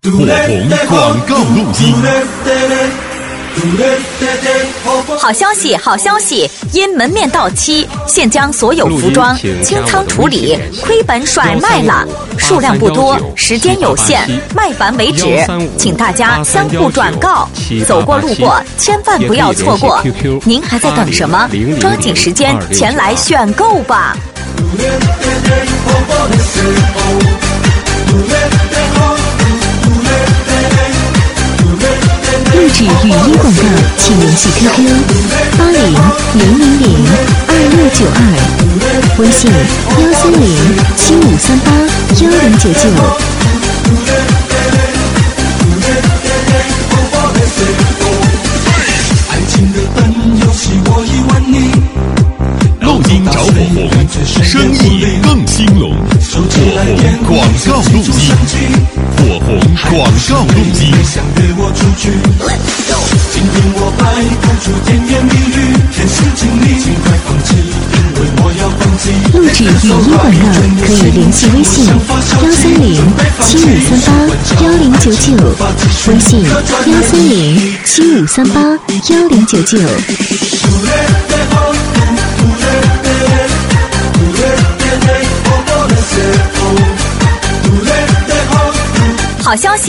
火红广告录音。 好消息，好消息！因门面到期，现将所有服装清仓处理，亏本甩卖了。数量不多，时间有限，卖完为止，请大家相互转告。走过路过，千万不要错过。您还在等什么？抓紧时间前来选购吧！ 录制语音广告，请联系 QQ80002692，微信13075381099。 录音找火红，生意更兴隆。火红广告录音，火红广告录音。今天我摆不出甜言蜜语，天时精力尽快放弃，因为我要放弃。 录制语音广告可以联系微信13075381099，微信13075381099。 好消息！